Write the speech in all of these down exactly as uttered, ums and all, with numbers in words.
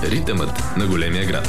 Ритъмът на големия град.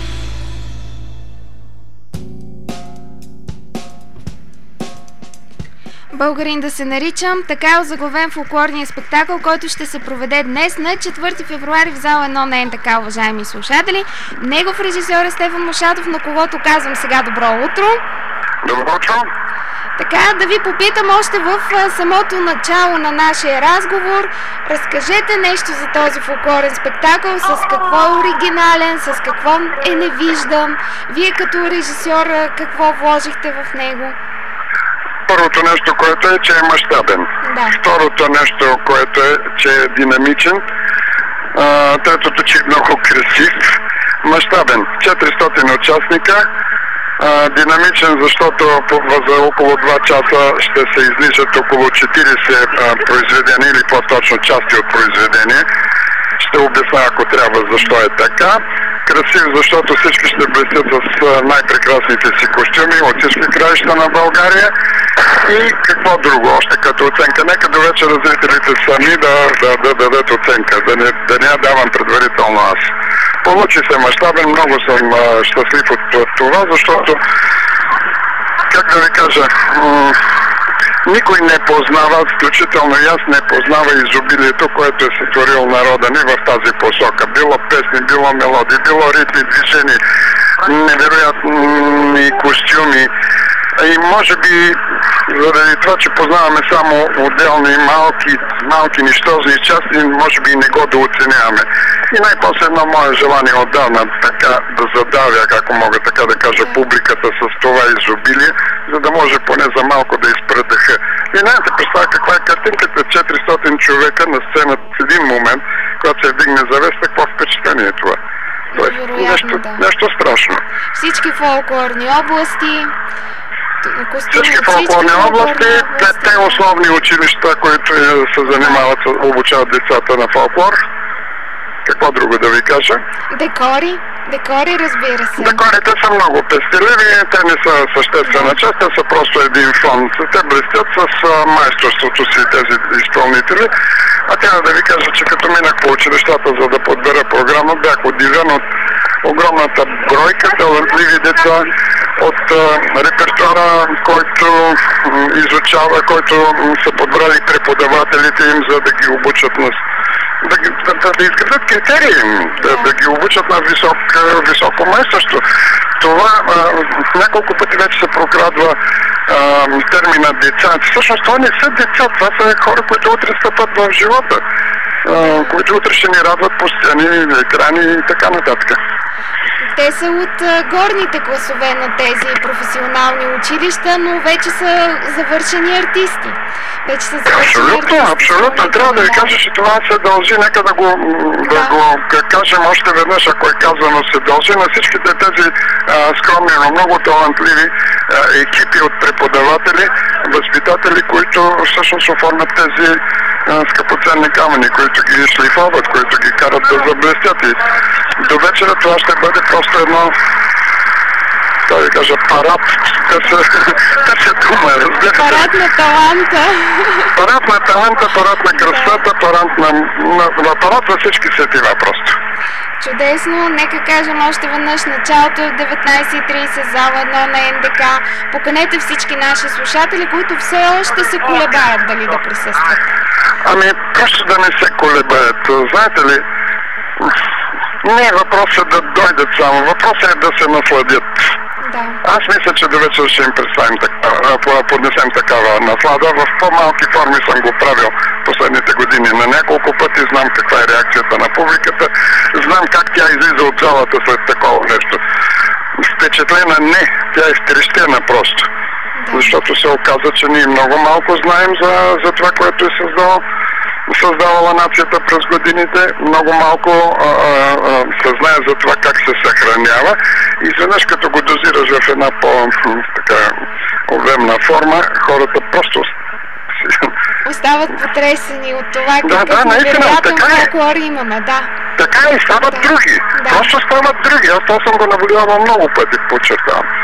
Българин да се наричам, така е озаглавен фолклорния спектакъл, който ще се проведе днес на четвърти февруари в зала едно на НДК, уважаеми слушатели. Негов режисьор е Стефан Мушатов, на когото казвам сега добро утро. Добро утро. Така, да ви попитам още в самото начало на нашия разговор, разкажете нещо за този фолклорен спектакъл, с какво е оригинален, с какво е не виждам. Вие като режисьор какво вложихте в него? Първото нещо, което е, че е мащабен. Да. Второто нещо, което е, че е динамичен. А, третото, че е много красив. Мащабен. четиристотин участника. А, динамичен, защото за около два часа ще се излизат около четирийсет а, произведения, или по-точно части от произведения. Ще обясня, ако трябва, защо е така. Красив, защото всички ще блестят с най-прекрасните си костюми от всички краища на България. И какво друго, още като оценка. Нека до вечера зрителите сами да, да, да дадат оценка, да не, да не я давам предварително аз. Получи се мащабен, много съм а, щастлив от, от това, защото, как да ви кажа, м- никой не познава, включително и аз не познава изобилието, което е сътворил народа ни в тази посока. Било песни, било мелодии, било ритми, движения, невероятни костюми. И може би, заради това, че познаваме само отделни малки, малки нищожни части, може би и не го да оценяваме. И най-после едно мое желание отдавна така да задавя, ако мога така да кажа, публиката с това изобилие, за да може поне за малко да изпра дъха. И не се представя каква е картинката, четиристотин човека на сцената в един момент, когато се вдигне завеса, какво впечатление е това? Нещо, да. нещо страшно. Всички фолклорни области, Всички фолклорни области, петте основни училища, които се занимават, обучават децата на фолклор. Какво друго да ви кажа? Декори, декори, разбира се. Декорите са много пестеливи, те не са съществена част, те са просто един фон. Те блестят с майсторството си тези изпълнители. А трябва да ви кажа, че като минах по училищата, за да подбера програма, бях удивен от огромната бройка талантливи деца, от а, репертуара, който м, изучава, който м, са подбрали преподавателите им, за да ги обучат на да, да, да, да изградят критерии, да, да ги обучат на висок, високо майсторство. Това а, няколко пъти вече се прокрадва а, термина деца. Всъщност това не са деца, това са хора, които утре стъпат в живота, а, които утре ще ни радват по сцени, екрани и така нататък. Те са от а, горните класове на тези професионални училища, но вече са завършени артисти. Вече са завършени Абсолютно, артисти. абсолютно. Трябва да ви кажа, че това се дължи, нека да го, да. да го кажем още веднъж, ако е казано, се дължи на всичките тези а, скромни, но много талантливи а, екипи от преподаватели, възпитатели, които всъщност оформят тези а, скъпоценни камъни, които ги шлифоват, които ги карат да заблестят. И до вечера това ще бъде просто едно, да ви кажа, парад. Те се дума, разбира. Парад на таланта. Парад на таланта, парад на красата, парад на, на, на парад на всички сетива просто. Чудесно, нека кажем още веднъж, началото е в деветнайсет и трийсет, зала едно на НДК. Поканете всички наши слушатели, които все още се колебаят дали да присъстват. Ами, просто да не се колебаят. Знаете ли, не е въпросът да дойдат само, въпросът е да се насладят. Да. Аз мисля, че до вечер ще им представим такава, поднесем такава наслада. В по-малки форми съм го правил последните години. На няколко пъти знам каква е реакцията на публиката. Знам как тя излиза от залата след такова нещо. Впечатлена не, тя е втрещена просто. Да. Защото се оказа, че ние много малко знаем за, за това, което е създало. създавала нацията през годините, много малко а, а, се знае за това как се съхранява и изведнъж като го дозираш в една по-обемна форма, хората просто остават потресени от това, да, какъв да, невероятен фолклор имаме, да. Така и стават да. други, да. просто стават други, аз това съм го наблюдавал много пъти, подчертавам.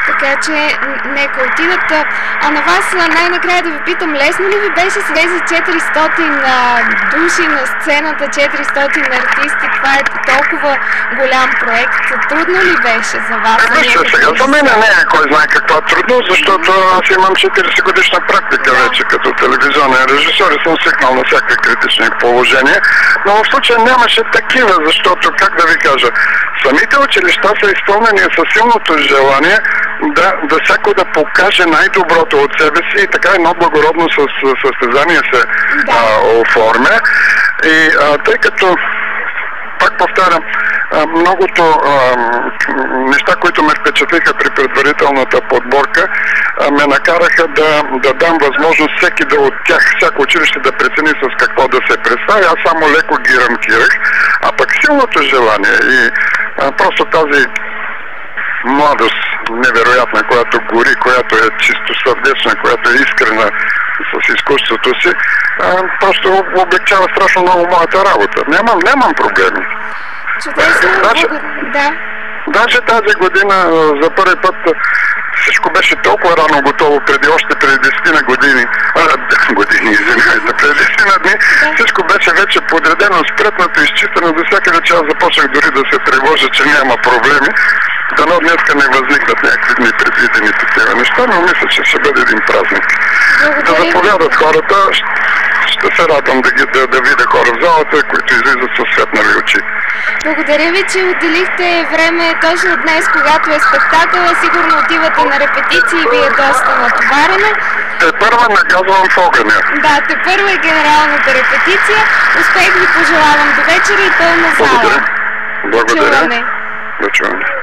Така че нека отидат. А на вас най-накрая да ви питам, лесно ли ви беше с тези четиристотин а, души на сцената, четиристотин артисти? Това е толкова голям проект. Трудно ли беше за вас? Е, вижте, сега за мен не е кой знае каква трудност, защото аз имам четиридесет годишна практика да. вече като телевизионен режисьор и съм свикнал на всякакви критични положения, но в случая нямаше такива, защото, как да ви кажа, самите училища са изпълнени със силното желание да, да всяко да покаже най-доброто от себе си и така едно благородно състезание се да. а, оформя. И а, тъй като, пак повтарям, многото а, неща, които ме впечатлиха при предварителната подборка, а, ме накараха да, да дам възможност всеки да от тях, всяко училище да прецени с какво да се представи. Аз само леко ги рамкирах, а пък силното желание и а, просто тази младост невероятна, която гори, която е чисто сърдечна, която е искрена с изкуството си, а, просто облегчава страшно много моята работа. Нямам, нямам проблеми. Чудесно, Даже, да. Даже тази година за първи път всичко беше толкова рано готово, преди още преди десетина години, а, години, извинявайте, преди десетина дни, да. Всичко беше вече подредено, спретнато, изчистено, до всякъде, че аз започнах дори да се тревожа, че няма проблеми. Дано днеска не възникнат някакви непредвидени такива неща, но мисля, че ще бъде един празник. Да заповядат хората, ще се радвам да, ги, да, да видя хора в залата, които излизат със светнали очи. Благодаря ви, че отделихте време точно днес, когато е спектакъл. Сигурно отивате на репетиции и ви е доста натоварено. Те първа наказвам в огъня. Да, те първа е генералната репетиция. Успех ви пожелавам до вечера и пълна зала. Благодаря. Благодаря. Чуване. До чуване.